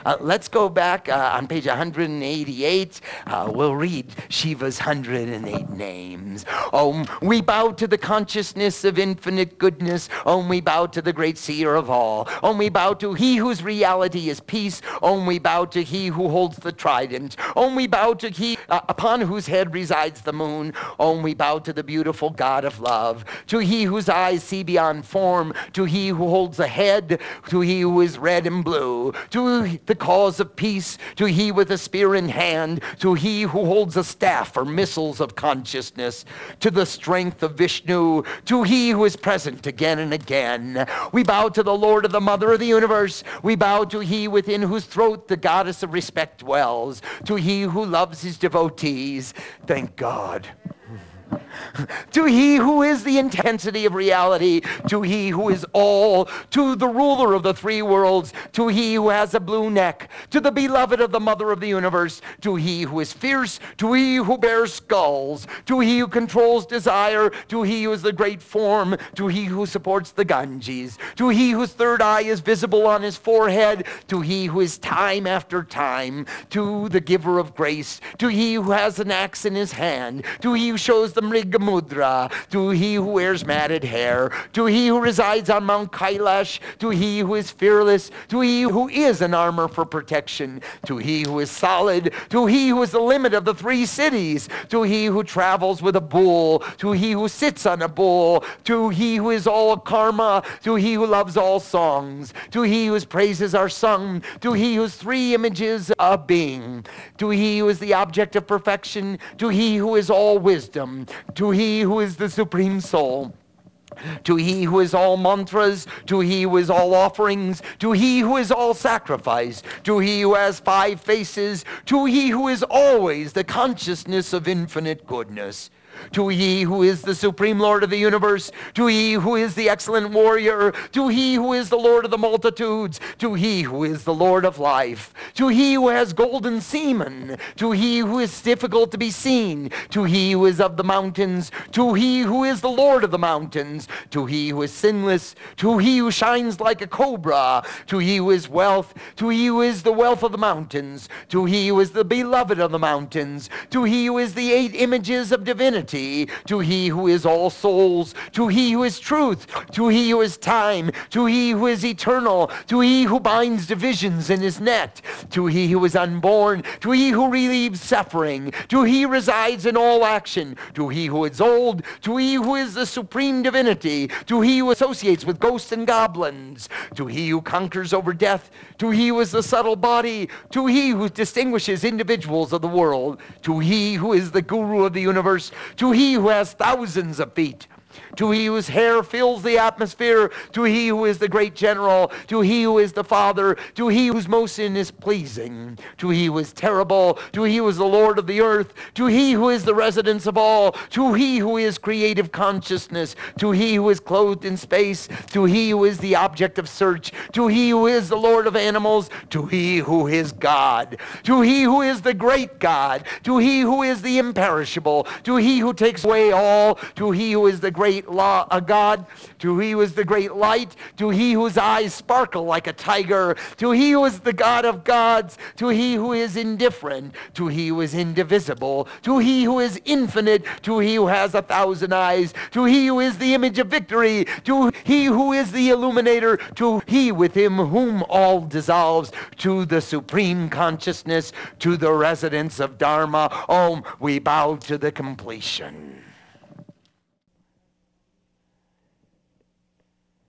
Let's go back on page 188. We'll read Shiva's 108 names. Om, we bow to the consciousness of infinite goodness. Om, we bow to the great seer of all. Om, we bow to he whose reality is peace. Om, we bow to he who holds the trident. Om, we bow to he upon whose head resides the moon. Om, we bow to the beautiful God of love. To he whose eyes see beyond form. To he who holds the head. To he who is red and blue. To the cause of peace. To he with a spear in hand. To he who holds a staff or missiles of consciousness. To the strength of Vishnu. To he who is present again and again. We bow to the Lord of the Mother of the universe. We bow to he within whose throat the goddess of respect dwells. To he who loves his devotees. Thank God. To he who is the intensity of reality, to he who is all, to the ruler of the three worlds, to he who has a blue neck, to the beloved of the Mother of the universe, to he who is fierce, to he who bears skulls, to he who controls desire, to he who is the great form, to he who supports the Ganges, to he whose third eye is visible on his forehead, to he who is time after time, to the giver of grace, to he who has an axe in his hand, to he who shows the Mrigamudra, to he who wears matted hair, to he who resides on Mount Kailash, to he who is fearless, to he who is an armor for protection, to he who is solid, to he who is the limit of the three cities, to he who travels with a bull, to he who sits on a bull, to he who is all karma, to he who loves all songs, to he whose praises are sung, to he whose three images of being, to he who is the object of perfection, to he who is all wisdom, to he who is the supreme soul, to he who is all mantras, to he who is all offerings, to he who is all sacrifice, to he who has five faces, to he who is always the consciousness of infinite goodness, to he who is the supreme Lord of the universe, to he who is the excellent warrior, to he who is the Lord of the multitudes, to he who is the Lord of life, to he who has golden semen, to he who is difficult to be seen, to he who is of the mountains, to he who is the Lord of the mountains, to he who is sinless, to he who shines like a cobra, to he who is wealth, to he who is the wealth of the mountains, to he who is the beloved of the mountains, to he who is the 8 images of divinity, to he who is all souls, to he who is truth, to he who is time, to he who is eternal, to he who binds divisions in his net, to he who is unborn, to he who relieves suffering, to he who resides in all action, to he who is old, to he who is the supreme divinity, to he who associates with ghosts and goblins, to he who conquers over death, to he who is the subtle body, to he who distinguishes individuals of the world, to he who is the guru of the universe, to he who has thousands of feet, to he whose hair fills the atmosphere, to he who is the great general, to he who is the Father, to he whose motion is pleasing, to he who is terrible, to he who is the Lord of the earth, to he who is the residence of all, to he who is creative consciousness, to he who is clothed in space, to he who is the object of search, to he who is the Lord of animals, to he who is God, to he who is the great God, to he who is the imperishable, to he who takes away all, to he who is the great law of God, to he who is the great light, to he whose eyes sparkle like a tiger, to he who is the God of gods, to he who is indifferent, to he who is indivisible, to he who is infinite, to he who has 1,000 eyes, to he who is the image of victory, to he who is the illuminator, to he with him whom all dissolves, to the supreme consciousness, to the residence of Dharma. Om, we bow to the completion.